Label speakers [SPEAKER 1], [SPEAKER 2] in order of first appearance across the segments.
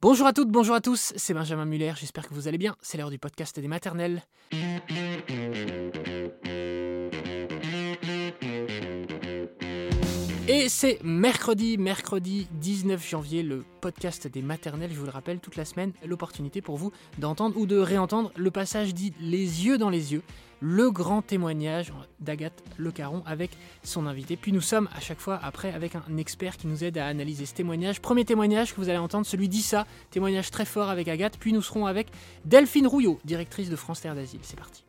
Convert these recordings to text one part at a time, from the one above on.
[SPEAKER 1] Bonjour à toutes, bonjour à tous, c'est Benjamin Muller, j'espère que vous allez bien, c'est l'heure du podcast des maternelles. Et c'est mercredi 19 janvier, le podcast des maternelles, je vous le rappelle, toute la semaine, l'opportunité pour vous d'entendre ou de réentendre le passage dit les yeux dans les yeux, le grand témoignage d'Agathe Le Caron avec son invité. Puis nous sommes à chaque fois après avec un expert qui nous aide à analyser ce témoignage. Premier témoignage que vous allez entendre, celui d'Issa, témoignage très fort avec Agathe. Puis nous serons avec Delphine Rouillot, directrice de France Terre d'Asile. C'est parti.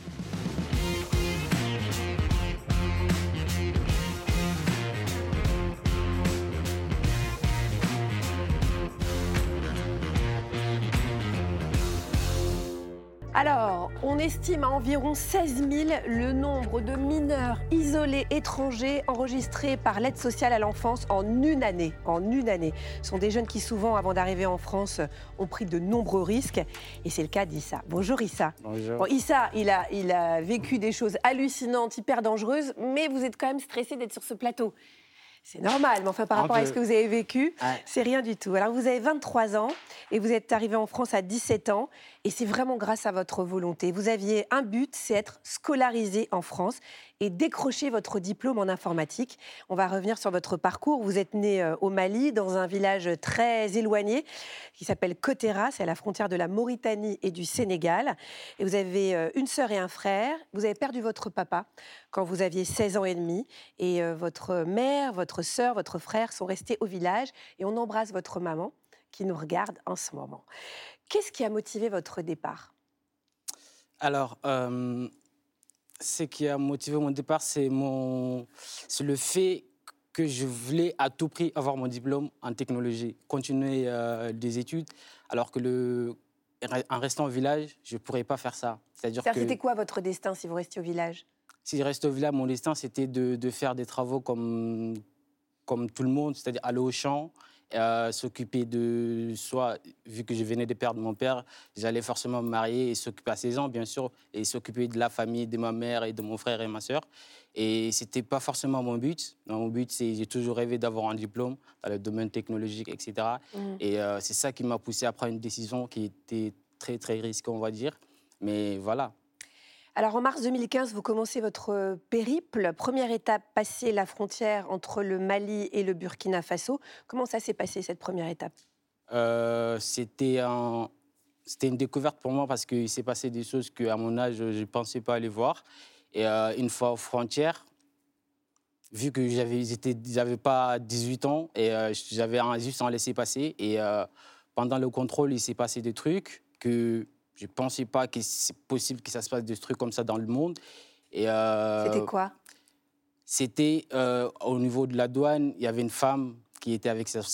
[SPEAKER 2] Alors, on estime à environ 16 000 le nombre de mineurs isolés étrangers enregistrés par l'aide sociale à l'enfance en une année. Ce sont des jeunes qui souvent, avant d'arriver en France, ont pris de nombreux risques. Et c'est le cas d'Issa. Bonjour Issa.
[SPEAKER 3] Bonjour.
[SPEAKER 2] Bon, Issa, il a vécu des choses hallucinantes, hyper dangereuses, mais vous êtes quand même stressé d'être sur ce plateau. C'est normal, mais enfin, par rapport à ce que vous avez vécu, c'est rien du tout. Alors, vous avez 23 ans et vous êtes arrivé en France à 17 ans et c'est vraiment grâce à votre volonté. Vous aviez un but, c'est être scolarisé en France et décrocher votre diplôme en informatique. On va revenir sur votre parcours. Vous êtes né au Mali, dans un village très éloigné qui s'appelle Kotera, c'est à la frontière de la Mauritanie et du Sénégal. Et vous avez une sœur et un frère. Vous avez perdu votre papa quand vous aviez 16 ans et demi. Et votre mère, votre sœur, votre frère sont restés au village. Et on embrasse votre maman qui nous regarde en ce moment. Qu'est-ce qui a motivé votre départ ?
[SPEAKER 3] Alors, ce qui a motivé mon départ, c'est le fait que je voulais à tout prix avoir mon diplôme en technologie, continuer des études, alors que en restant au village, je ne pourrais pas faire ça.
[SPEAKER 2] C'était quoi votre destin si vous restiez au village ?
[SPEAKER 3] Si je restais au village, mon destin, c'était de faire des travaux comme tout le monde, c'est-à-dire aller au champ, s'occuper de soi. Vu que je venais de perdre mon père, j'allais forcément me marier et s'occuper à 16 ans, bien sûr, et s'occuper de la famille, de ma mère et de mon frère et ma sœur. Et ce n'était pas forcément mon but. Mon but, j'ai toujours rêvé d'avoir un diplôme dans le domaine technologique, etc. Et c'est ça qui m'a poussé à prendre une décision qui était très, très risquée, on va dire. Mais voilà.
[SPEAKER 2] Alors, en mars 2015, vous commencez votre périple. Première étape, passer la frontière entre le Mali et le Burkina Faso. Comment ça s'est passé, cette première étape ?
[SPEAKER 3] C'était une découverte pour moi parce qu'il s'est passé des choses qu'à mon âge, je ne pensais pas aller voir. Et une fois aux frontières, vu que j'avais pas 18 ans et j'avais juste un laissez-passer. Et pendant le contrôle, il s'est passé des trucs que je ne pensais pas que c'est possible que ça se passe des trucs comme ça dans le monde. Et,
[SPEAKER 2] c'était quoi ?
[SPEAKER 3] C'était au niveau de la douane, il y avait une femme qui était avec ses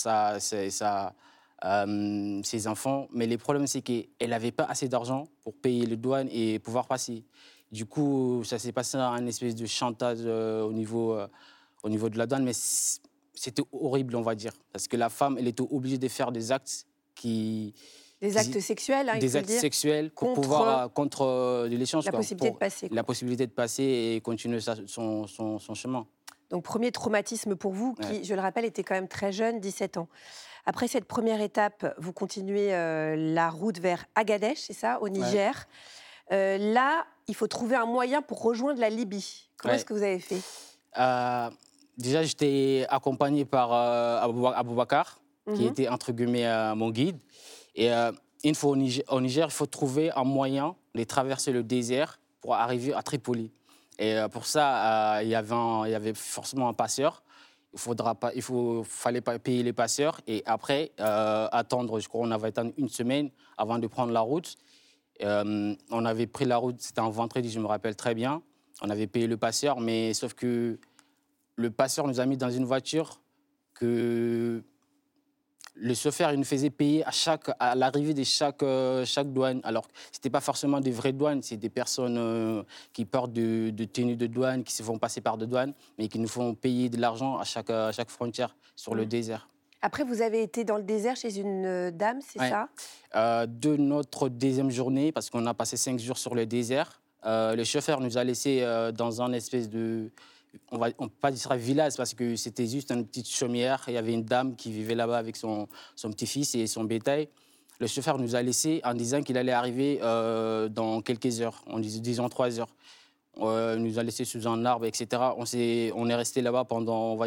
[SPEAKER 3] enfants. Mais le problème, c'est qu'elle n'avait pas assez d'argent pour payer les douanes et pouvoir passer. Du coup, ça s'est passé un espèce de chantage au niveau de la douane. Mais c'était horrible, on va dire. Parce que la femme, elle était obligée de faire des actes
[SPEAKER 2] Des actes sexuels, hein,
[SPEAKER 3] des actes sexuels pour pouvoir contre l'échange.
[SPEAKER 2] La possibilité de passer.
[SPEAKER 3] La possibilité de passer et continuer son chemin.
[SPEAKER 2] Donc, premier traumatisme pour vous, qui, je le rappelle, était quand même très jeune, 17 ans. Après cette première étape, vous continuez la route vers Agadez, c'est ça, au Niger. Là, il faut trouver un moyen pour rejoindre la Libye. Comment est-ce que vous avez fait ?
[SPEAKER 3] Déjà, j'étais accompagné par Aboubacar, qui était entre guillemets mon guide. Et une fois au Niger, il faut trouver un moyen de traverser le désert pour arriver à Tripoli. Et pour ça, il y avait forcément un passeur. Il fallait payer les passeurs et après attendre, je crois qu'on avait attendu une semaine avant de prendre la route. On avait pris la route, c'était un vendredi, je me rappelle très bien. On avait payé le passeur, mais sauf que le passeur nous a mis dans une voiture que le chauffeur il nous faisait payer à l'arrivée de chaque douane. Alors, ce n'était pas forcément des vraies douanes, c'est des personnes qui portent de tenues de douane, qui se font passer par de douane, mais qui nous font payer de l'argent à chaque frontière sur le désert.
[SPEAKER 2] Après, vous avez été dans le désert chez une dame, c'est ça ?
[SPEAKER 3] De notre deuxième journée, parce qu'on a passé 5 jours sur le désert, le chauffeur nous a laissés dans un espèce de on peut pas dire ça village parce que c'était juste une petite chaumière. Il y avait une dame qui vivait là-bas avec son petit-fils et son bétail. Le chauffeur nous a laissés en disant qu'il allait arriver dans quelques heures, disons 3 heures. Il nous a laissés sous un arbre, etc. On est resté là-bas pendant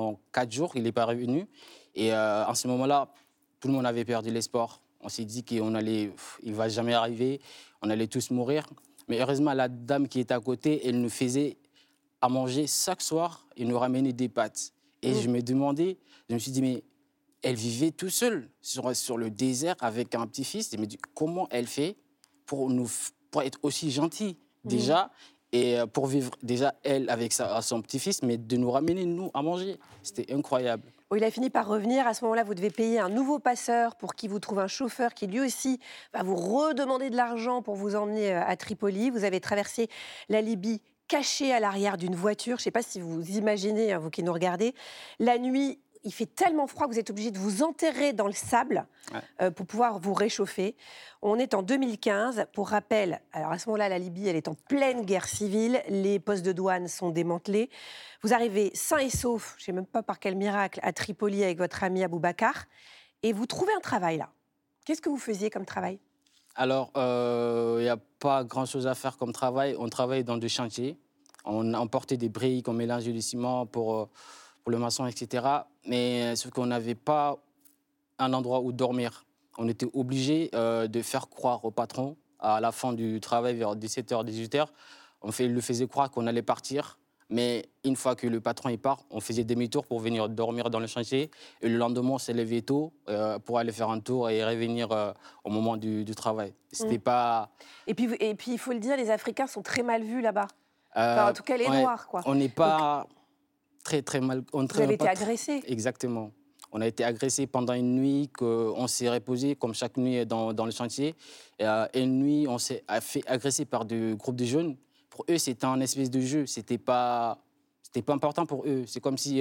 [SPEAKER 3] 4 jours. Il n'est pas revenu. Et en ce moment-là, tout le monde avait perdu l'espoir. On s'est dit qu'il ne va jamais arriver. On allait tous mourir. Mais heureusement, la dame qui était à côté, elle nous faisait à manger chaque soir. Elle nous ramenait des pâtes. Et je me suis dit, mais elle vivait tout seule sur le désert avec un petit-fils. Je me dis, comment elle fait pour être aussi gentille déjà et pour vivre déjà elle avec son petit-fils, mais de nous ramener nous à manger. C'était incroyable.
[SPEAKER 2] Oh, il a fini par revenir. À ce moment-là, vous devez payer un nouveau passeur pour qu'il vous trouve un chauffeur qui lui aussi va vous redemander de l'argent pour vous emmener à Tripoli. Vous avez traversé la Libye caché à l'arrière d'une voiture. Je ne sais pas si vous imaginez, vous qui nous regardez. La nuit, il fait tellement froid que vous êtes obligé de vous enterrer dans le sable pour pouvoir vous réchauffer. On est en 2015. Pour rappel, alors à ce moment-là, la Libye, elle est en pleine guerre civile. Les postes de douane sont démantelés. Vous arrivez sain et sauf, je ne sais même pas par quel miracle, à Tripoli avec votre ami Aboubacar. Et vous trouvez un travail là. Qu'est-ce que vous faisiez comme travail ?
[SPEAKER 3] Alors, il n'y a pas grand-chose à faire comme travail. On travaille dans des chantiers. On emportait des briques, on mélangeait du ciment pour le maçon, etc. Mais sauf qu'on n'avait pas un endroit où dormir. On était obligé de faire croire au patron, à la fin du travail, vers 17h, 18h, il le faisait croire qu'on allait partir. Mais une fois que le patron part, on faisait demi-tour pour venir dormir dans le chantier. Et le lendemain, on s'est levé tôt pour aller faire un tour et revenir au moment du travail. C'était pas...
[SPEAKER 2] Et puis, il faut le dire, les Africains sont très mal vus là-bas. Enfin, en tout cas, les Noirs, quoi.
[SPEAKER 3] On n'est pas... Très mal.
[SPEAKER 2] Vous avez été agressé.
[SPEAKER 3] Exactement. On a été agressé pendant une nuit qu'on s'est reposé, comme chaque nuit dans le chantier. Et une nuit, on s'est fait agresser par des groupes de jeunes. Pour eux, c'était un espèce de jeu. C'était pas important pour eux. C'est comme si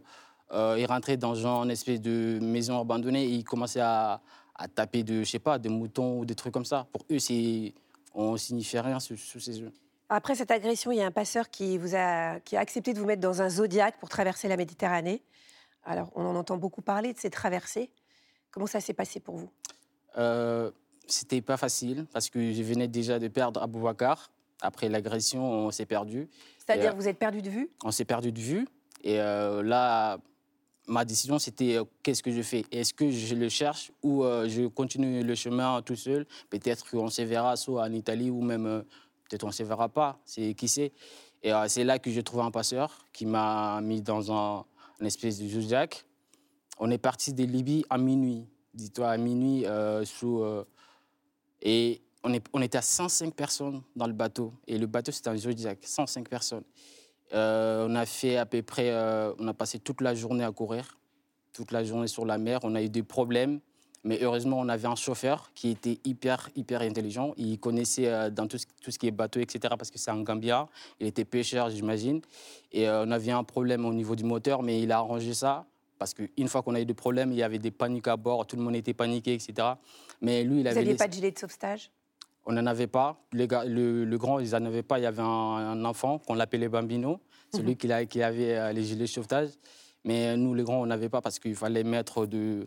[SPEAKER 3] ils rentraient dans une espèce de maison abandonnée et ils commençaient à taper des moutons ou des trucs comme ça. Pour eux, on ne signifiait rien sous ces yeux.
[SPEAKER 2] Après cette agression, il y a un passeur qui a accepté de vous mettre dans un Zodiac pour traverser la Méditerranée. Alors, on en entend beaucoup parler de ces traversées. Comment ça s'est passé pour vous ?
[SPEAKER 3] C'était pas facile parce que je venais déjà de perdre Aboubacar. Après l'agression, on s'est perdu.
[SPEAKER 2] C'est-à-dire, vous êtes perdu de vue ?
[SPEAKER 3] On s'est perdu de vue. Et là, ma décision, c'était qu'est-ce que je fais ? Est-ce que je le cherche ou je continue le chemin tout seul ? Peut-être qu'on se verra soit en Italie ou même... peut-être on ne se verra pas, qui sait. Et c'est là que j'ai trouvé un passeur qui m'a mis dans une espèce de Zodiac. On est parti de Libye à minuit. Dis-toi, à minuit, et on était à 105 personnes dans le bateau. Et le bateau, c'était un Zodiac, 105 personnes. On a fait à peu près... on a passé toute la journée à courir, toute la journée sur la mer. On a eu des problèmes. Mais heureusement, on avait un chauffeur qui était hyper intelligent. Il connaissait dans tout ce qui est bateau, etc. Parce que c'est un Gambien. Il était pêcheur, j'imagine. Et on avait un problème au niveau du moteur, mais il a arrangé ça. Parce qu'une fois qu'on a eu des problèmes, il y avait des paniques à bord. Tout le monde était paniqué, etc. Mais lui, il avait...
[SPEAKER 2] Vous n'aviez pas de gilet de sauvetage ?
[SPEAKER 3] On n'en avait pas. Le grand, ils n'en avaient pas. Il y avait un enfant qu'on l'appelait Bambino. Celui qui avait les gilets de sauvetage. Mais nous, les grands, on n'avait pas parce qu'il fallait mettre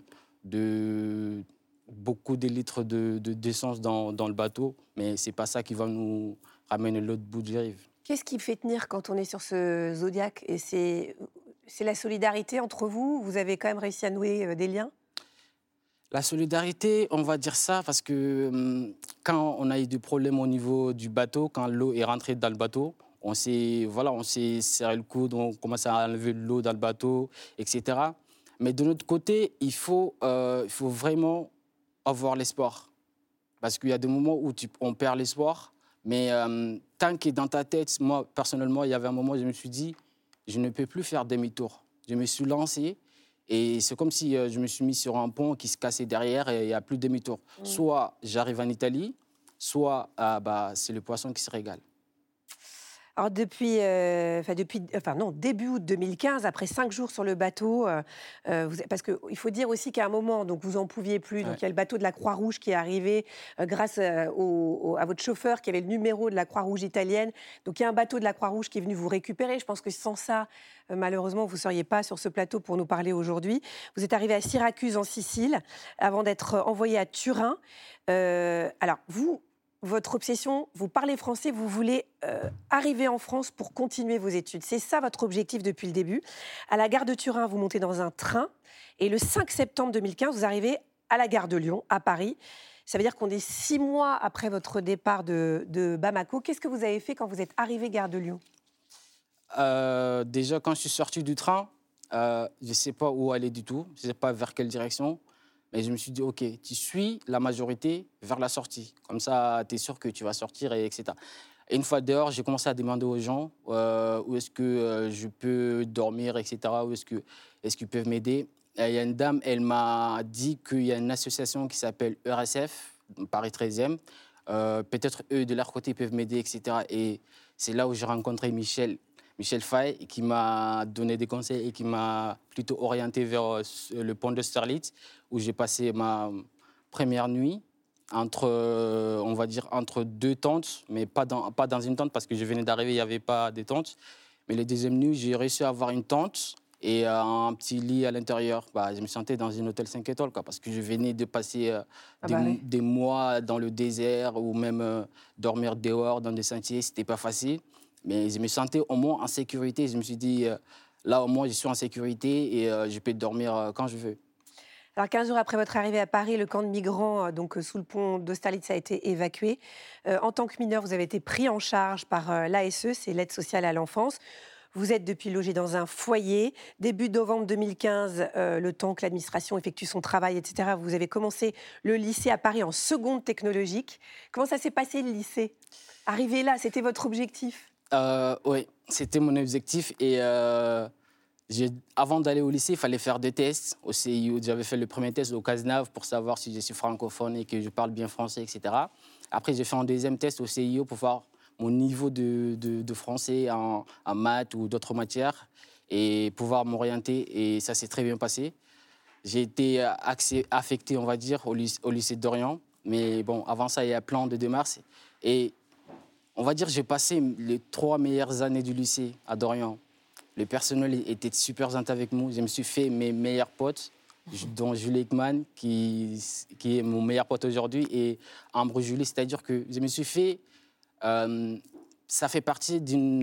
[SPEAKER 3] beaucoup de litres d'essence dans le bateau, mais ce n'est pas ça qui va nous ramener l'autre bout du rive.
[SPEAKER 2] Qu'est-ce qui fait tenir quand on est sur ce Zodiac ? Et c'est la solidarité entre vous ? Vous avez quand même réussi à nouer des liens ?
[SPEAKER 3] La solidarité, on va dire ça, parce que quand on a eu des problèmes au niveau du bateau, quand l'eau est rentrée dans le bateau, on s'est serré le coude, on commence à enlever l'eau dans le bateau, etc. Mais de notre côté, il faut vraiment avoir l'espoir. Parce qu'il y a des moments où on perd l'espoir, mais tant que dans ta tête, moi, personnellement, il y avait un moment où je me suis dit, je ne peux plus faire demi-tour. Je me suis lancé et c'est comme si je me suis mis sur un pont qui se cassait derrière et il n'y a plus de demi-tour. Soit j'arrive en Italie, soit c'est le poisson qui se régale.
[SPEAKER 2] Alors début août 2015, après 5 jours sur le bateau, parce qu'il faut dire aussi qu'à un moment, donc vous en pouviez plus. Donc il y a le bateau de la Croix-Rouge qui est arrivé grâce à votre chauffeur qui avait le numéro de la Croix-Rouge italienne. Donc il y a un bateau de la Croix-Rouge qui est venu vous récupérer. Je pense que sans ça, malheureusement, vous ne seriez pas sur ce plateau pour nous parler aujourd'hui. Vous êtes arrivé à Syracuse en Sicile avant d'être envoyé à Turin. Alors votre obsession, vous parlez français, vous voulez arriver en France pour continuer vos études. C'est ça votre objectif depuis le début. À la gare de Turin, vous montez dans un train et le 5 septembre 2015, vous arrivez à la gare de Lyon, à Paris. Ça veut dire qu'on est 6 mois après votre départ de Bamako. Qu'est-ce que vous avez fait quand vous êtes arrivé gare de Lyon ?
[SPEAKER 3] Déjà, quand je suis sorti du train, je ne sais pas où aller du tout, je ne sais pas vers quelle direction. Mais je me suis dit, OK, tu suis la majorité vers la sortie. Comme ça, tu es sûr que tu vas sortir, etc. Et une fois dehors, j'ai commencé à demander aux gens où est-ce que je peux dormir, etc. Est-ce qu'ils peuvent m'aider. Il y a une dame, elle m'a dit qu'il y a une association qui s'appelle ERSF, Paris 13e. Peut-être eux, de leur côté, ils peuvent m'aider, etc. Et c'est là où j'ai rencontré Michel Fay, qui m'a donné des conseils et qui m'a plutôt orienté vers le pont d'Austerlitz, où j'ai passé ma première nuit on va dire, entre 2 tentes, mais pas dans une tente, parce que je venais d'arriver, il n'y avait pas de tente. Mais les deuxième nuit, j'ai réussi à avoir une tente et un petit lit à l'intérieur. Je me sentais dans un hôtel 5 étoiles, parce que je venais de passer des mois dans le désert ou même dormir dehors dans des sentiers. Ce n'était pas facile. Mais je me sentais au moins en sécurité. Je me suis dit, là, au moins, je suis en sécurité et je peux dormir quand je veux.
[SPEAKER 2] Alors, 15 jours après votre arrivée à Paris, le camp de migrants sous le pont d'Austerlitz a été évacué. En tant que mineur, vous avez été pris en charge par l'ASE, c'est l'aide sociale à l'enfance. Vous êtes depuis logé dans un foyer. Début novembre 2015, le temps que l'administration effectue son travail, etc., vous avez commencé le lycée à Paris en seconde technologique. Comment ça s'est passé, le lycée ? Arriver là, c'était votre objectif ?
[SPEAKER 3] Oui, c'était mon objectif. Et avant d'aller au lycée, il fallait faire des tests au CIO. J'avais fait le premier test au CASNAV pour savoir si je suis francophone et que je parle bien français, etc. Après, j'ai fait un deuxième test au CIO pour voir mon niveau de français en maths ou d'autres matières et pouvoir m'orienter. Et ça s'est très bien passé. J'ai été affecté, on va dire, au lycée d'Orient. Mais bon, avant ça, il y a plein de démarches. Et on va dire j'ai passé les 3 meilleures années du lycée à Dorian. Le personnel était super gentil avec moi. Je me suis fait mes meilleurs potes, dont Julie Ekman, qui est mon meilleur pote aujourd'hui, et Ambre Julie. C'est-à-dire que je me suis fait... ça fait partie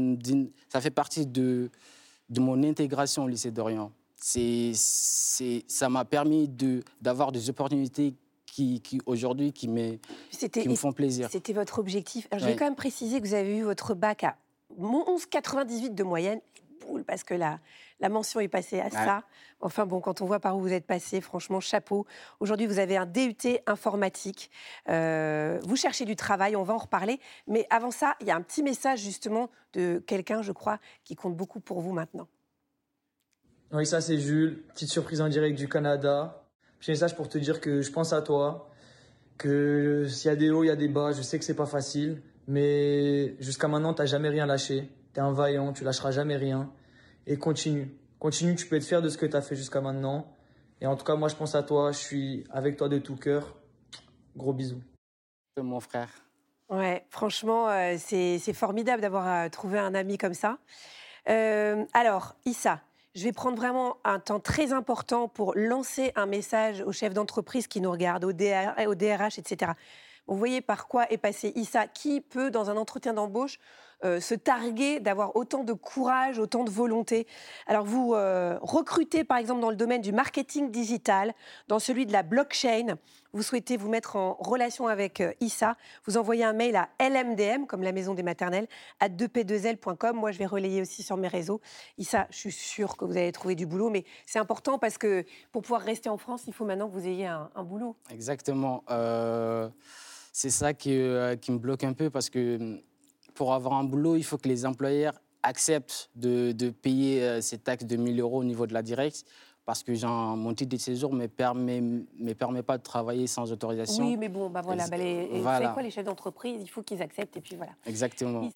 [SPEAKER 3] de mon intégration au lycée d'Orient. Ça m'a permis d'avoir des opportunités qui aujourd'hui, qui me font plaisir.
[SPEAKER 2] C'était votre objectif. Alors, je vais quand même préciser que vous avez eu votre bac à 11,98 de moyenne, parce que la mention est passée à ça. Enfin bon, quand on voit par où vous êtes passé, franchement, chapeau. Aujourd'hui, vous avez un DUT informatique. Vous cherchez du travail, on va en reparler. Mais avant ça, il y a un petit message justement de quelqu'un, je crois, qui compte beaucoup pour vous maintenant.
[SPEAKER 4] Oui, ça c'est Jules. Petite surprise en direct du Canada. Petit message pour te dire que je pense à toi, que s'il y a des hauts, il y a des bas. Je sais que c'est pas facile, mais jusqu'à maintenant, tu n'as jamais rien lâché. Tu es un vaillant, tu lâcheras jamais rien. Et continue. Continue, tu peux être fier de ce que tu as fait jusqu'à maintenant. Et en tout cas, moi, je pense à toi. Je suis avec toi de tout cœur. Gros bisous.
[SPEAKER 3] Mon frère.
[SPEAKER 2] Ouais, franchement, c'est formidable d'avoir trouvé un ami comme ça. Alors, Issa, je vais prendre vraiment un temps très important pour lancer un message aux chefs d'entreprise qui nous regardent, au DRH, etc. Vous voyez par quoi est passé Issa. Qui peut, dans un entretien d'embauche, se targuer d'avoir autant de courage, autant de volonté. Alors vous recrutez par exemple dans le domaine du marketing digital, dans celui de la blockchain. Vous souhaitez vous mettre en relation avec Issa. Vous envoyez un mail à LMDM, comme la maison des maternelles, @2p2l.com. Moi, je vais relayer aussi sur mes réseaux. Issa, je suis sûre que vous allez trouver du boulot, mais c'est important parce que pour pouvoir rester en France, il faut maintenant que vous ayez un boulot.
[SPEAKER 3] Exactement. C'est ça qui me bloque un peu parce que pour avoir un boulot, il faut que les employeurs acceptent de payer ces taxes de 1 000 € au niveau de la directe. parce que mon titre de séjour ne me permet pas de travailler sans autorisation.
[SPEAKER 2] Oui, mais bon, voilà. Vous savez quoi, les chefs d'entreprise, il faut qu'ils acceptent, et puis voilà.
[SPEAKER 3] Exactement.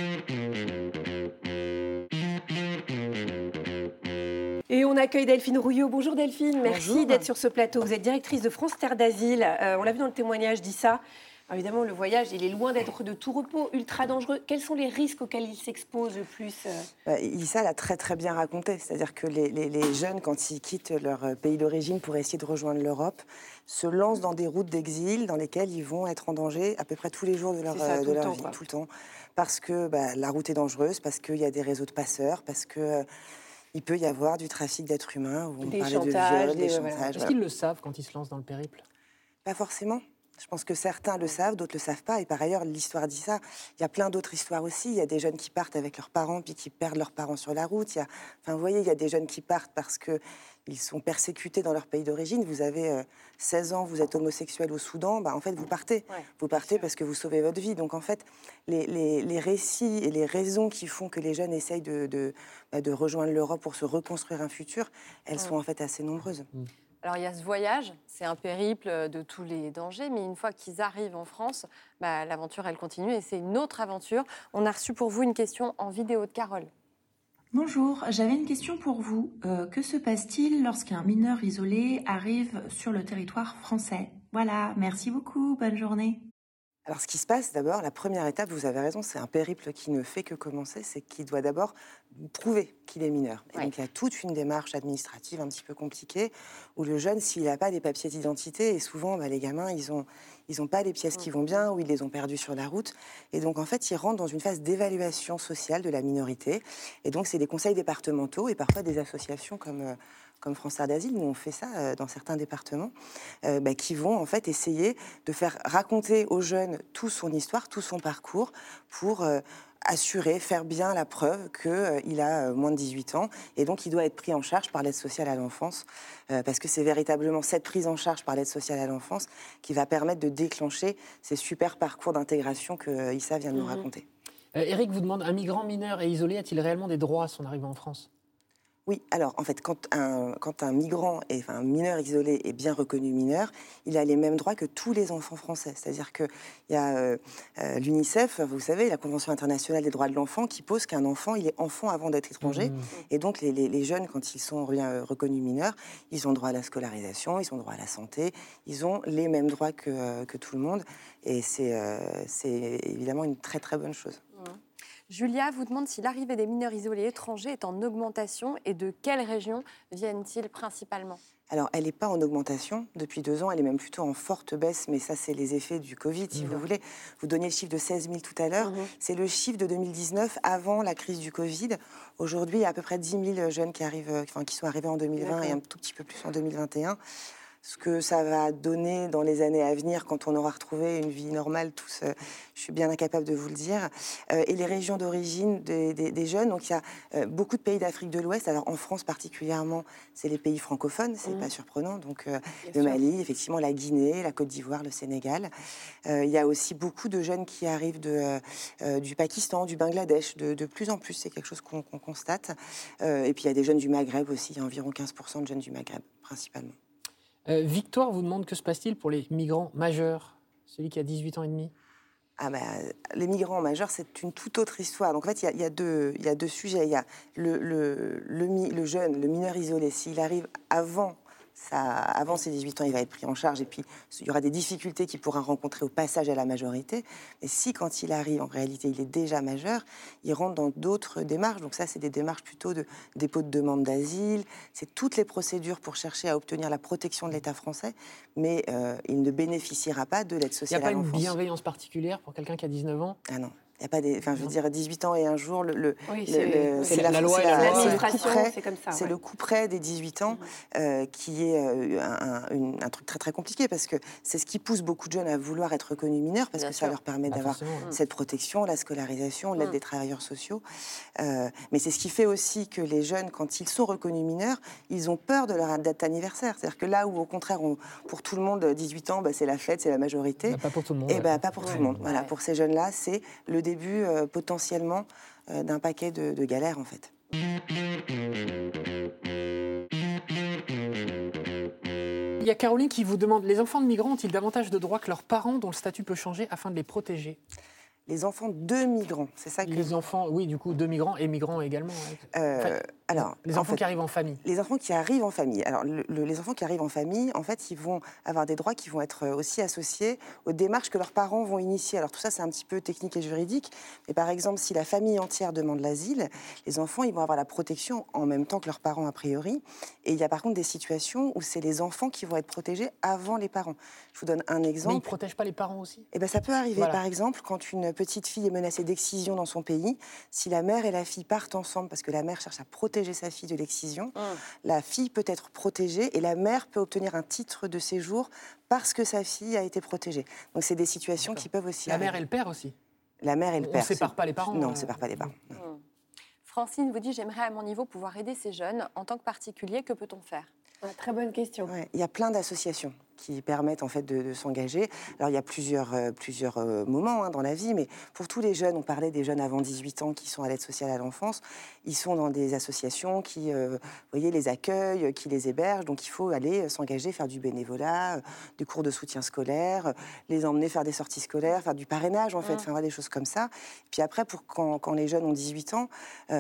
[SPEAKER 2] Et on accueille Delphine Rouillot. Bonjour Delphine, merci d'être sur ce plateau. Vous êtes directrice de France Terre d'Asile. On l'a vu dans le témoignage d'Issa. Alors évidemment, le voyage, il est loin d'être de tout repos, ultra dangereux. Quels sont les risques auxquels il s'expose le plus
[SPEAKER 5] Issa l'a très très bien raconté. C'est-à-dire que les jeunes, quand ils quittent leur pays d'origine pour essayer de rejoindre l'Europe, se lancent dans des routes d'exil dans lesquelles ils vont être en danger à peu près tous les jours de leur vie, tout le temps. Parce que la route est dangereuse, parce qu'il y a des réseaux de passeurs, parce que... il peut y avoir du trafic d'êtres humains, où on parlait de viol, des chantages.
[SPEAKER 1] Est-ce qu'ils le savent quand ils se lancent dans le périple ?
[SPEAKER 5] Pas forcément. Je pense que certains le savent, d'autres ne le savent pas. Et par ailleurs, l'histoire dit ça. Il y a plein d'autres histoires aussi. Il y a des jeunes qui partent avec leurs parents, puis qui perdent leurs parents sur la route. Vous voyez, il y a des jeunes qui partent parce qu'ils sont persécutés dans leur pays d'origine. Vous avez 16 ans, vous êtes homosexuel au Soudan, en fait, vous partez. Vous partez parce que vous sauvez votre vie. Donc, en fait, les récits et les raisons qui font que les jeunes essayent de rejoindre l'Europe pour se reconstruire un futur, elles sont en fait assez nombreuses.
[SPEAKER 6] Alors, il y a ce voyage, c'est un périple de tous les dangers, mais une fois qu'ils arrivent en France, l'aventure, elle continue et c'est une autre aventure. On a reçu pour vous une question en vidéo de Carole.
[SPEAKER 7] Bonjour, j'avais une question pour vous. Que se passe-t-il lorsqu'un mineur isolé arrive sur le territoire français ? Voilà, merci beaucoup, bonne journée.
[SPEAKER 5] Alors, ce qui se passe, d'abord, la première étape, vous avez raison, c'est un périple qui ne fait que commencer, c'est qu'il doit d'abord prouver qu'il est mineur. Et donc, il y a toute une démarche administrative un petit peu compliquée, où le jeune, s'il n'a pas des papiers d'identité, et souvent, les gamins, ils ont pas les pièces qui vont bien, ou ils les ont perdues sur la route. Et donc, en fait, ils rentrent dans une phase d'évaluation sociale de la minorité. Et donc, c'est des conseils départementaux, et parfois des associations comme France Terre d'Asile, nous on fait ça dans certains départements, qui vont en fait essayer de faire raconter aux jeunes toute son histoire, tout son parcours, pour assurer, faire bien la preuve qu'il a moins de 18 ans, et donc il doit être pris en charge par l'aide sociale à l'enfance, parce que c'est véritablement cette prise en charge par l'aide sociale à l'enfance qui va permettre de déclencher ces super parcours d'intégration que Issa vient de nous raconter.
[SPEAKER 1] Eric vous demande, un migrant mineur et isolé a-t-il réellement des droits à son arrivée en France ?
[SPEAKER 5] Oui, alors en fait, quand un migrant, un mineur isolé est bien reconnu mineur, il a les mêmes droits que tous les enfants français. C'est-à-dire qu'il y a l'UNICEF, vous savez, la Convention internationale des droits de l'enfant, qui pose qu'un enfant, il est enfant avant d'être étranger. Et donc les jeunes, quand ils sont bien reconnus mineurs, ils ont droit à la scolarisation, ils ont droit à la santé, ils ont les mêmes droits que tout le monde. Et c'est évidemment une très très bonne chose.
[SPEAKER 6] Julia vous demande si l'arrivée des mineurs isolés étrangers est en augmentation et de quelles régions viennent-ils principalement ?
[SPEAKER 5] Alors, elle n'est pas en augmentation. Depuis 2 ans, elle est même plutôt en forte baisse, mais ça, c'est les effets du Covid, si vous voulez. Vous donniez le chiffre de 16 000 tout à l'heure. C'est le chiffre de 2019, avant la crise du Covid. Aujourd'hui, il y a à peu près 10 000 jeunes qui sont arrivés en 2020 et un tout petit peu plus en 2021. Ce que ça va donner dans les années à venir, quand on aura retrouvé une vie normale, tous, je suis bien incapable de vous le dire. Et les régions d'origine des jeunes, donc il y a beaucoup de pays d'Afrique de l'Ouest. Alors en France particulièrement, c'est les pays francophones, c'est pas surprenant. Donc le Mali, effectivement, la Guinée, la Côte d'Ivoire, le Sénégal. Il y a aussi beaucoup de jeunes qui arrivent du Pakistan, du Bangladesh, de plus en plus. C'est quelque chose qu'on constate. Et puis il y a des jeunes du Maghreb aussi. Il y a environ 15% de jeunes du Maghreb, principalement.
[SPEAKER 1] Victoire vous demande que se passe-t-il pour les migrants majeurs, celui qui a 18 ans et demi ?
[SPEAKER 5] Les migrants majeurs, c'est une toute autre histoire. Donc en fait, il y a deux sujets. Il y a le jeune, le mineur isolé, s'il arrive avant ses 18 ans, il va être pris en charge et puis il y aura des difficultés qu'il pourra rencontrer au passage à la majorité. Mais si, quand il arrive, en réalité, il est déjà majeur, il rentre dans d'autres démarches. Donc ça, c'est des démarches plutôt de dépôt de demande d'asile. C'est toutes les procédures pour chercher à obtenir la protection de l'État français, mais il ne bénéficiera pas de l'aide sociale à l'enfance.
[SPEAKER 1] Il n'y a pas une bienveillance particulière pour quelqu'un qui a 19 ans ?
[SPEAKER 5] Ah non. Il y a pas je veux dire, 18 ans et un jour,
[SPEAKER 1] c'est la loi,
[SPEAKER 2] c'est comme ça.
[SPEAKER 5] C'est le coup près des 18 ans qui est un truc très très compliqué, parce que c'est ce qui pousse beaucoup de jeunes à vouloir être reconnus mineurs, parce que ça leur permet d'avoir cette protection, la scolarisation, l'aide des travailleurs sociaux. Mais c'est ce qui fait aussi que les jeunes, quand ils sont reconnus mineurs, ils ont peur de leur date anniversaire. C'est-à-dire que là où, au contraire, pour tout le monde, 18 ans, c'est la fête, c'est la majorité.
[SPEAKER 1] Pas pour tout le monde.
[SPEAKER 5] Et pas pour tout le monde. Voilà, pour ces jeunes-là, c'est le début potentiellement d'un paquet de galères, en fait.
[SPEAKER 1] Il y a Caroline qui vous demande, les enfants de migrants ont-ils davantage de droits que leurs parents dont le statut peut changer afin de les protéger ?
[SPEAKER 5] Les enfants de migrants, c'est ça que...
[SPEAKER 1] Les enfants, oui, du coup, de migrants et migrants également. Les enfants qui arrivent en famille.
[SPEAKER 5] Les enfants qui arrivent en famille. Alors, les enfants qui arrivent en famille, en fait, ils vont avoir des droits qui vont être aussi associés aux démarches que leurs parents vont initier. Alors, tout ça, c'est un petit peu technique et juridique. Mais par exemple, si la famille entière demande l'asile, les enfants, ils vont avoir la protection en même temps que leurs parents, a priori. Et il y a par contre des situations où c'est les enfants qui vont être protégés avant les parents. Je vous donne un exemple.
[SPEAKER 1] Mais ils ne protègent pas les parents aussi ?
[SPEAKER 5] Eh bien, ça peut arriver. Voilà. Par exemple, quand une petite fille est menacée d'excision dans son pays, si la mère et la fille partent ensemble, parce que la mère cherche à protéger sa fille de l'excision, la fille peut être protégée et la mère peut obtenir un titre de séjour parce que sa fille a été protégée. Donc, c'est des situations qui peuvent aussi arriver.
[SPEAKER 1] La mère et le père aussi ?
[SPEAKER 5] La mère et le père.
[SPEAKER 1] On ne sépare pas les parents ?
[SPEAKER 5] Non, on ne sépare pas les parents.
[SPEAKER 6] Francine vous dit, j'aimerais à mon niveau pouvoir aider ces jeunes. En tant que particulier, que peut-on faire ?
[SPEAKER 2] Très bonne question.
[SPEAKER 5] Ouais, il y a plein d'associations qui permettent en fait de s'engager. Alors il y a plusieurs moments dans la vie, mais pour tous les jeunes, on parlait des jeunes avant 18 ans qui sont à l'aide sociale à l'enfance, ils sont dans des associations qui les accueillent, qui les hébergent, donc il faut aller s'engager, faire du bénévolat, des cours de soutien scolaire, les emmener faire des sorties scolaires, faire du parrainage en fait, enfin des choses comme ça. Puis après, pour quand les jeunes ont 18 ans,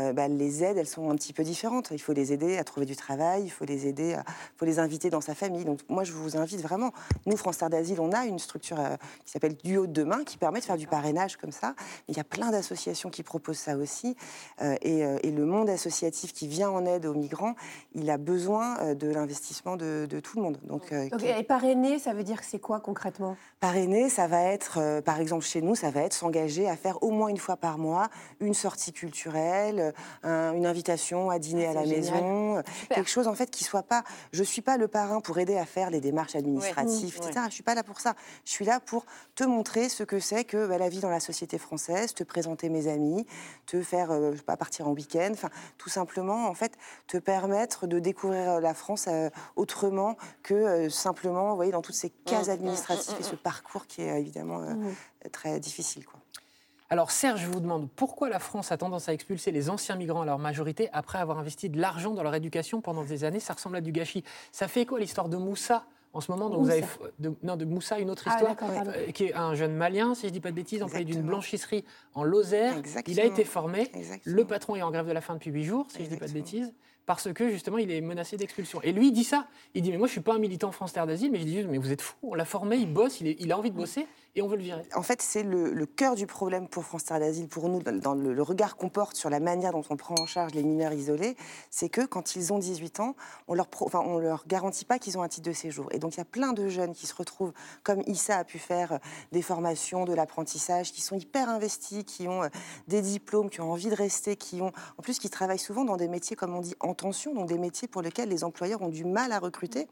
[SPEAKER 5] les aides, elles sont un petit peu différentes. Il faut les aider à trouver du travail, il faut les aider, faut les inviter dans sa famille. Donc moi, je vous invite vraiment. Nous, France Terre d'Asile, on a une structure qui s'appelle Duo de Demain, qui permet de faire du parrainage comme ça. Mais il y a plein d'associations qui proposent ça aussi. Et le monde associatif qui vient en aide aux migrants, il a besoin de l'investissement de tout le monde. Donc,
[SPEAKER 2] et parrainer, ça veut dire que c'est quoi concrètement ?
[SPEAKER 5] Parrainer, ça va être, par exemple chez nous, ça va être s'engager à faire au moins une fois par mois une sortie culturelle, une invitation à dîner à la maison, quelque chose en fait qui soit pas... Je suis pas le parrain pour aider à faire les démarches administratives, etc. Je suis pas là pour ça. Je suis là pour te montrer ce que c'est que la vie dans la société française, te présenter mes amis, te faire partir en week-end, enfin tout simplement en fait te permettre de découvrir la France autrement que simplement, vous voyez, dans toutes ces cases administratives et ce parcours qui est évidemment très difficile, quoi.
[SPEAKER 1] Alors Serge vous demande pourquoi la France a tendance à expulser les anciens migrants à leur majorité après avoir investi de l'argent dans leur éducation pendant des années. Ça ressemble à du gâchis. Ça fait écho à l'histoire de Moussa en ce moment, dont vous avez de Moussa, une autre histoire, qui est un jeune Malien, si je ne dis pas de bêtises, employé d'une blanchisserie en Lozère. Exactement. Il a été formé. Exactement. Le patron est en grève de la faim depuis 8 jours, si je ne dis pas de bêtises, parce que justement il est menacé d'expulsion. Et lui il dit ça. Il dit mais moi je ne suis pas un militant France Terre d'Asile, mais je dis juste mais vous êtes fou. On l'a formé, il bosse, il a envie de bosser. Et on veut le virer.
[SPEAKER 5] En fait, c'est le cœur du problème pour France Terre d'Asile, pour nous, dans le regard qu'on porte sur la manière dont on prend en charge les mineurs isolés, c'est que quand ils ont 18 ans, on leur garantit pas qu'ils ont un titre de séjour. Et donc, il y a plein de jeunes qui se retrouvent, comme Issa a pu faire, des formations, de l'apprentissage, qui sont hyper investis, qui ont des diplômes, qui ont envie de rester, en plus, qui travaillent souvent dans des métiers, comme on dit, en tension, donc des métiers pour lesquels les employeurs ont du mal à recruter,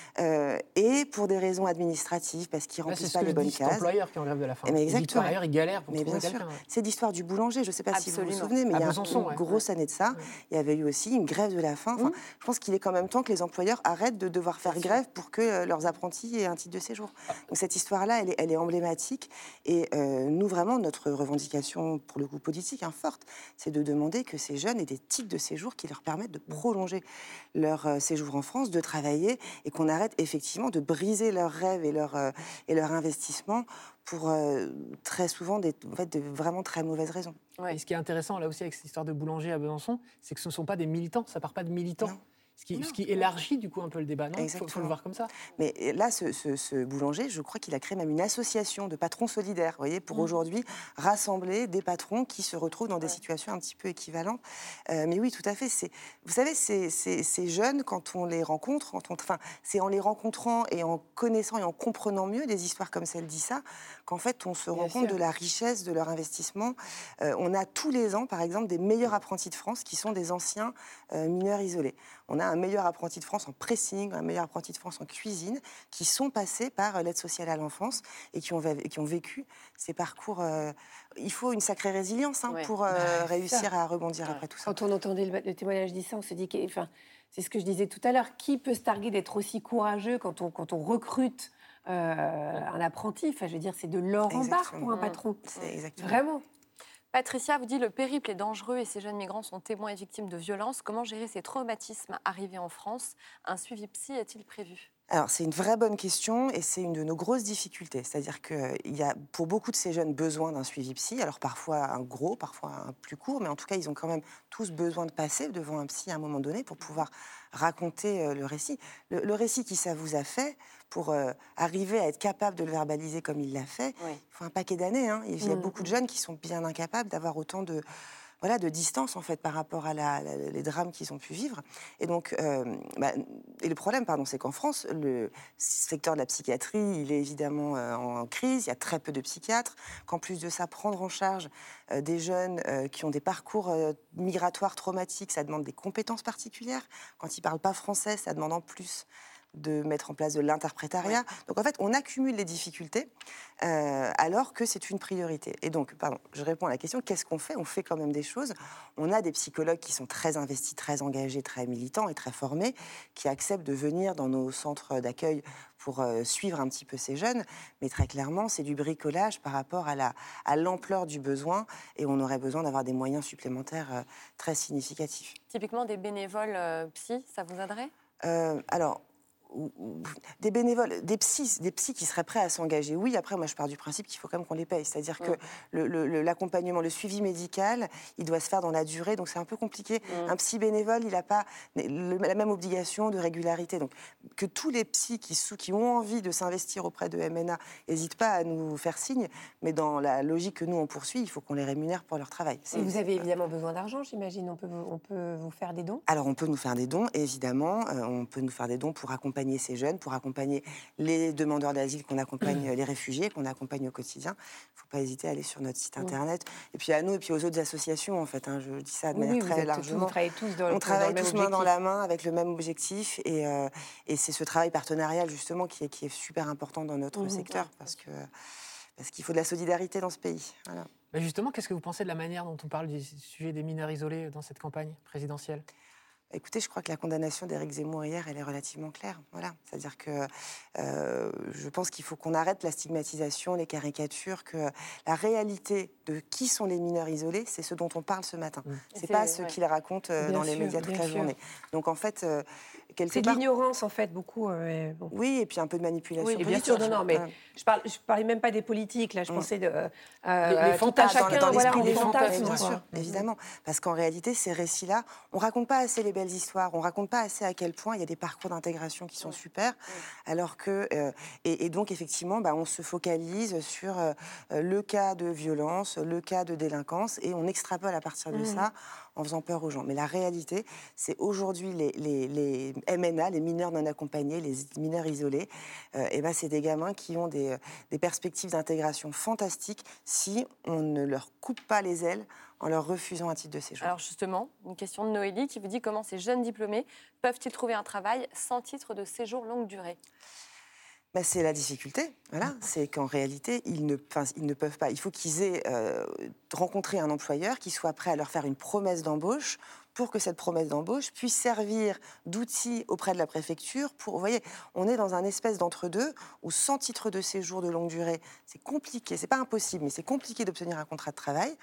[SPEAKER 5] et pour des raisons administratives, parce qu'ils remplissent pas les bonnes cases.
[SPEAKER 1] Qui est en grève de la faim.
[SPEAKER 5] Mais exactement.
[SPEAKER 1] Par ailleurs, ils galèrent pour trouver quelqu'un.
[SPEAKER 5] C'est l'histoire du boulanger. Je ne sais pas si vous vous souvenez, mais il y a une grosse année de ça. Il y avait eu aussi une grève de la faim. Enfin, je pense qu'il est quand même temps que les employeurs arrêtent de devoir faire grève pour que leurs apprentis aient un titre de séjour. Donc cette histoire-là, elle est emblématique. Et nous, vraiment, notre revendication, pour le coup politique, forte, c'est de demander que ces jeunes aient des titres de séjour qui leur permettent de prolonger leur séjour en France, de travailler, et qu'on arrête effectivement de briser leurs rêves et leur investissement pour très souvent de vraiment très mauvaises raisons.
[SPEAKER 1] Ouais. Et ce qui est intéressant là aussi avec cette histoire de boulanger à Besançon, c'est que ce ne sont pas des militants, ça ne part pas de militants. Non. Ce qui élargit du coup un peu le débat, non ? Il faut le voir comme ça.
[SPEAKER 5] Mais là, ce boulanger, je crois qu'il a créé même une association de patrons solidaires, vous voyez, pour aujourd'hui rassembler des patrons qui se retrouvent dans des situations un petit peu équivalentes. Mais oui, tout à fait. Vous savez, ces jeunes, quand on les rencontre, c'est en les rencontrant et en connaissant et en comprenant mieux des histoires comme celle d'Issa, qu'en fait, on se rend compte de la richesse de leur investissement. On a tous les ans, par exemple, des meilleurs apprentis de France qui sont des anciens mineurs isolés. On a un meilleur apprenti de France en pressing, un meilleur apprenti de France en cuisine, qui sont passés par l'aide sociale à l'enfance et qui ont vécu ces parcours. Il faut une sacrée résilience pour réussir à rebondir après tout ça.
[SPEAKER 2] Quand on entendait le témoignage d'Issa, on se dit c'est ce que je disais tout à l'heure, qui peut se targuer d'être aussi courageux quand on recrute un apprenti ? Je veux dire, c'est de l'or en barre pour un patron.
[SPEAKER 5] C'est exactement.
[SPEAKER 2] Vraiment.
[SPEAKER 6] Patricia vous dit le périple est dangereux et ces jeunes migrants sont témoins et victimes de violences. Comment gérer ces traumatismes arrivés en France? Un suivi psy est-il prévu?
[SPEAKER 5] Alors, c'est une vraie bonne question et c'est une de nos grosses difficultés. C'est-à-dire qu'il y a pour beaucoup de ces jeunes besoin d'un suivi psy. Alors, parfois un gros, parfois un plus court, mais en tout cas, ils ont quand même tous besoin de passer devant un psy à un moment donné pour pouvoir raconter le récit. Le récit qui ça vous a fait, pour arriver à être capable de le verbaliser comme il l'a fait, il faut un paquet d'années. Hein. Il y a beaucoup de jeunes qui sont bien incapables d'avoir autant de distance en fait par rapport à les drames qu'ils ont pu vivre. Et donc, et le problème, c'est qu'en France, le secteur de la psychiatrie, il est évidemment en crise. Il y a très peu de psychiatres. Qu'en plus de ça, prendre en charge des jeunes qui ont des parcours migratoires traumatiques, ça demande des compétences particulières. Quand ils parlent pas français, ça demande en plus de mettre en place de l'interprétariat. Donc en fait, on accumule les difficultés alors que c'est une priorité. Et donc, je réponds à la question, qu'est-ce qu'on fait? On fait quand même des choses. On a des psychologues qui sont très investis, très engagés, très militants et très formés, qui acceptent de venir dans nos centres d'accueil pour suivre un petit peu ces jeunes. Mais très clairement, c'est du bricolage par rapport à l'ampleur du besoin et on aurait besoin d'avoir des moyens supplémentaires très significatifs.
[SPEAKER 6] Typiquement, des bénévoles psy, ça vous aiderait?
[SPEAKER 5] Alors, des bénévoles, des psys qui seraient prêts à s'engager. Oui, après, moi, je pars du principe qu'il faut quand même qu'on les paye. C'est-à-dire que l'accompagnement, le suivi médical, il doit se faire dans la durée, donc c'est un peu compliqué. Un psy bénévole, il n'a pas la même obligation de régularité. Donc, que tous les psys qui ont envie de s'investir auprès de MNA n'hésitent pas à nous faire signe, mais dans la logique que nous, on poursuit, il faut qu'on les rémunère pour leur travail.
[SPEAKER 2] Et vous avez évidemment besoin d'argent, j'imagine. On peut vous faire des dons? Alors,
[SPEAKER 5] on peut nous faire des dons, évidemment. On peut nous faire des dons pour accompagner ces jeunes, pour accompagner les demandeurs d'asile, qu'on accompagne les réfugiés, qu'on accompagne au quotidien. Il ne faut pas hésiter à aller sur notre site internet. Et puis à nous, et puis aux autres associations, en fait. Je dis ça de manière très largement.
[SPEAKER 2] On travaille
[SPEAKER 5] tous main dans la main avec le même objectif. Et c'est ce travail partenarial, justement, qui est super important dans notre secteur, parce qu'il faut de la solidarité dans ce pays. Voilà.
[SPEAKER 1] Mais justement, qu'est-ce que vous pensez de la manière dont on parle du sujet des mineurs isolés dans cette campagne présidentielle?
[SPEAKER 5] Écoutez, je crois que la condamnation d'Éric Zemmour hier, elle est relativement claire. Voilà. C'est-à-dire que je pense qu'il faut qu'on arrête la stigmatisation, les caricatures, que la réalité de qui sont les mineurs isolés, c'est ce dont on parle ce matin. C'est pas ce qu'ils racontent dans les médias toute la journée. Donc en fait,
[SPEAKER 2] c'est de l'ignorance en fait, beaucoup.
[SPEAKER 5] Bon. Oui, et puis un peu de manipulation.
[SPEAKER 2] Oui, bien sûr, non, mais je parlais même pas des politiques, là, je pensais de
[SPEAKER 5] les fantasmes,
[SPEAKER 2] chacun,
[SPEAKER 5] les fantasmes, bien sûr, évidemment. Parce qu'en réalité, ces récits-là, on raconte pas assez les belles histoires, on raconte pas assez à quel point il y a des parcours d'intégration qui sont super, alors que et donc effectivement, on se focalise sur le cas de violence, le cas de délinquance, et on extrapole à partir de ça en faisant peur aux gens. Mais la réalité, c'est aujourd'hui les MNA, les mineurs non accompagnés, les mineurs isolés, c'est des gamins qui ont des perspectives d'intégration fantastiques si on ne leur coupe pas les ailes en leur refusant un titre de séjour.
[SPEAKER 6] Alors justement, une question de Noélie qui vous dit comment ces jeunes diplômés peuvent-ils trouver un travail sans titre de séjour longue durée?
[SPEAKER 5] C'est la difficulté, voilà. C'est qu'en réalité, ils ne peuvent pas. Il faut qu'ils aient rencontré un employeur qui soit prêt à leur faire une promesse d'embauche pour que cette promesse d'embauche puisse servir d'outil auprès de la préfecture. Vous voyez, on est dans un espèce d'entre-deux où sans titre de séjour de longue durée, c'est compliqué, c'est pas impossible, mais c'est compliqué d'obtenir un contrat de travail.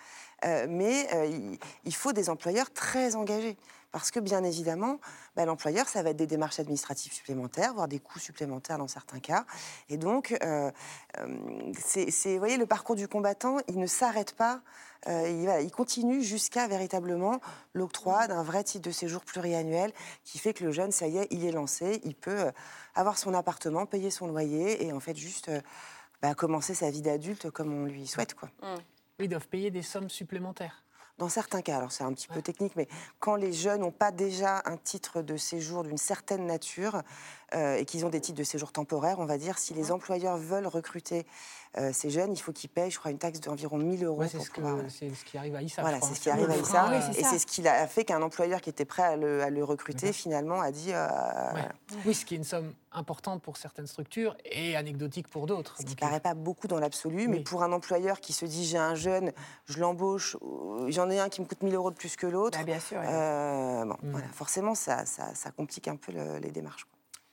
[SPEAKER 5] Il faut des employeurs très engagés. Parce que, bien évidemment, l'employeur, ça va être des démarches administratives supplémentaires, voire des coûts supplémentaires dans certains cas. Et donc, vous voyez, le parcours du combattant, il ne s'arrête pas. Il continue jusqu'à véritablement l'octroi d'un vrai titre de séjour pluriannuel qui fait que le jeune, ça y est, il est lancé, il peut avoir son appartement, payer son loyer et en fait juste commencer sa vie d'adulte comme on lui souhaite, quoi.
[SPEAKER 1] Ils doivent payer des sommes supplémentaires.
[SPEAKER 5] Dans certains cas, alors c'est un petit peu technique, mais quand les jeunes n'ont pas déjà un titre de séjour d'une certaine nature et qu'ils ont des titres de séjour temporaires, on va dire, si les employeurs veulent recruter ces jeunes, il faut qu'ils payent, je crois, une taxe d'environ 1 000 €.
[SPEAKER 1] C'est ce qui arrive à Issa.
[SPEAKER 5] Voilà, c'est ce qui arrive à Issa. Et c'est ce qui a fait qu'un employeur qui était prêt à le recruter, finalement, a dit...
[SPEAKER 1] Oui, ce qui est une somme importante pour certaines structures et anecdotique pour d'autres.
[SPEAKER 5] Ce qui ne paraît pas beaucoup dans l'absolu, mais pour un employeur qui se dit, j'ai un jeune, je l'embauche, j'en ai un qui me coûte 1 000 € de plus que l'autre.
[SPEAKER 2] Bien sûr.
[SPEAKER 5] Voilà, forcément, ça complique un peu les démarches.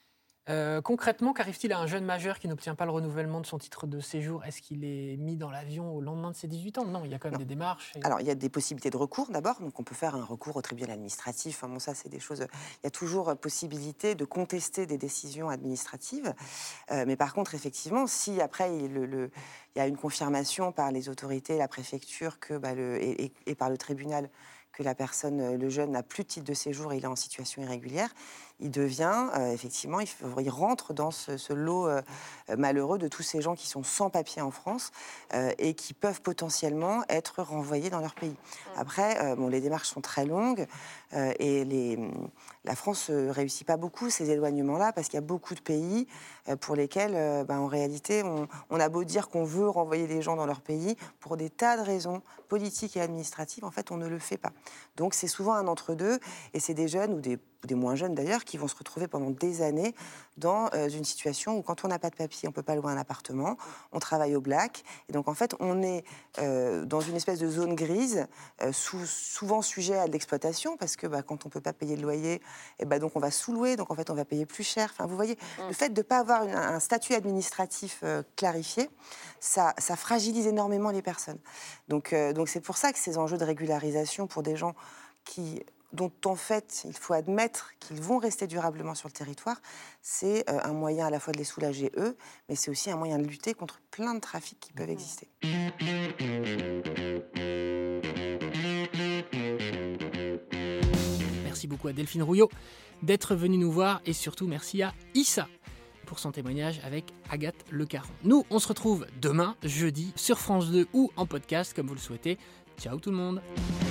[SPEAKER 1] Concrètement, qu'arrive-t-il à un jeune majeur qui n'obtient pas le renouvellement de son titre de séjour? Est-ce qu'il est mis dans l'avion au lendemain de ses 18 ans? Non, il y a quand même des démarches.
[SPEAKER 5] Alors, il y a des possibilités de recours d'abord. Donc, on peut faire un recours au tribunal administratif. Bon, ça, c'est des choses... Il y a toujours possibilité de contester des décisions administratives. Mais par contre, effectivement, si après, il y a une confirmation par les autorités, la préfecture et par le tribunal que la personne, le jeune, n'a plus de titre de séjour et il est en situation irrégulière, il devient, effectivement, il rentre dans ce lot malheureux de tous ces gens qui sont sans papier en France et qui peuvent potentiellement être renvoyés dans leur pays. Après, les démarches sont très longues et la France ne réussit pas beaucoup ces éloignements-là parce qu'il y a beaucoup de pays pour lesquels, en réalité, on a beau dire qu'on veut renvoyer les gens dans leur pays, pour des tas de raisons politiques et administratives, en fait, on ne le fait pas. Donc, c'est souvent un entre-deux et c'est des jeunes ou des moins jeunes d'ailleurs, qui vont se retrouver pendant des années dans une situation où quand on n'a pas de papier, on ne peut pas louer un appartement, on travaille au black, et donc en fait on est dans une espèce de zone grise, souvent sujet à de l'exploitation, parce que quand on ne peut pas payer le loyer, donc on va sous-louer, donc en fait on va payer plus cher. Enfin, vous voyez, le fait de ne pas avoir un statut administratif clarifié, ça fragilise énormément les personnes. Donc c'est pour ça que ces enjeux de régularisation pour des gens dont en fait il faut admettre qu'ils vont rester durablement sur le territoire, c'est un moyen à la fois de les soulager eux, mais c'est aussi un moyen de lutter contre plein de trafics qui peuvent exister.
[SPEAKER 1] Merci beaucoup à Delphine Rouillot d'être venue nous voir et surtout merci à Issa pour son témoignage avec Agathe Le Caron. Nous, on se retrouve demain, jeudi, sur France 2 ou en podcast comme vous le souhaitez. Ciao tout le monde.